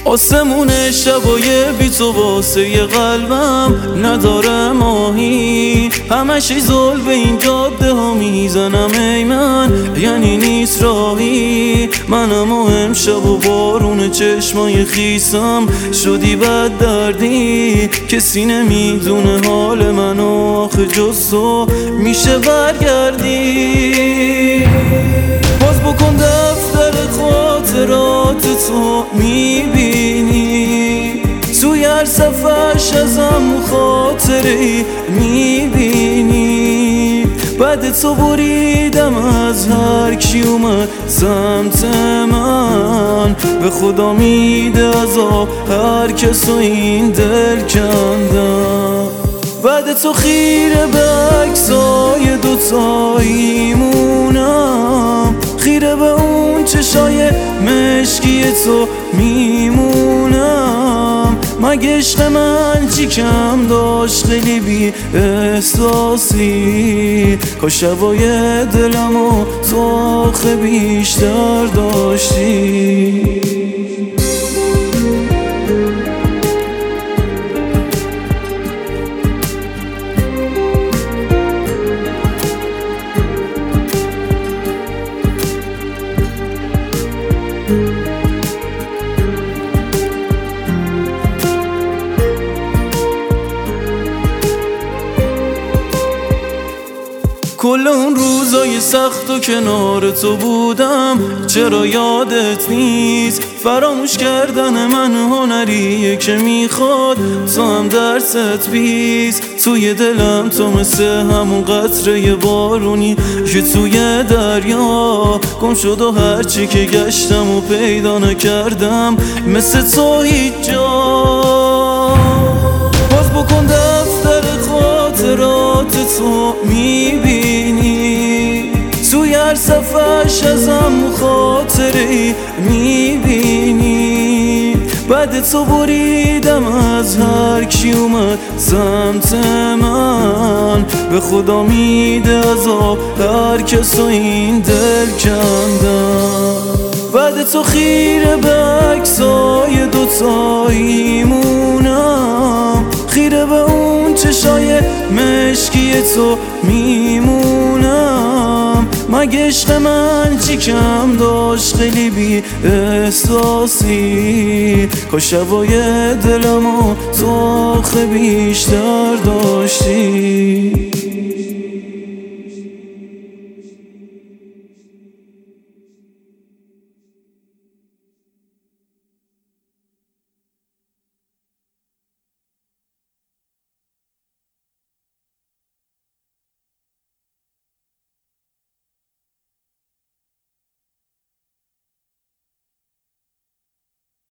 آسمون شبای بی تو واسه قلبم نداره ماهی، همش زل به این جاده ها میزنم ای من، یعنی نیست راهی. منم و امشب و بارون چشمای خیسم شدی بد دردی، کسی نمیدونه حال منو آخه جز تو میشه برگردی. باز بکن دفتر خاطرات تو میبینی، توی هر صفحش ازم خاطری میبینی. بعد تو بریدم از هر کی اومد سمت من، به خدا میده عذاب هر کسو این دل کندم. بعد تو خیره به عکسای دوتاییمونم، خیره به اون چشای مشکی تو میمونم. مگه عشق من چی کم داشت خیلی بی احساسی، کاش شبای دلمو تو آخه بیشتر داشتی. کل اون روزای سخت و کنار تو بودم چرا یادت نیست؟ فراموش کردن من هنریه که میخواد تو هم درست بیست. توی دلم تو مثل همون قطره بارونی که توی دریا گم شد و هرچی که گشتم و پیدا نکردم مثل تو هیچ جا. باز بکن دفتر خاطرات تو میبینی، توی هر صفحش ازم خاطری میبینی. بعد تو بریدم از هر کی اومد سمت من، به خدا میده عذاب هر کسو این دل کندم. بعد تو خیره به عکسای دوتاییمونم، خیره به اون چشای مشکی تو میمونم. مگه عشق من چی کم داشت خیلی بی احساسی، کاش شبای دلمو تو آخه بیشتر داشتی.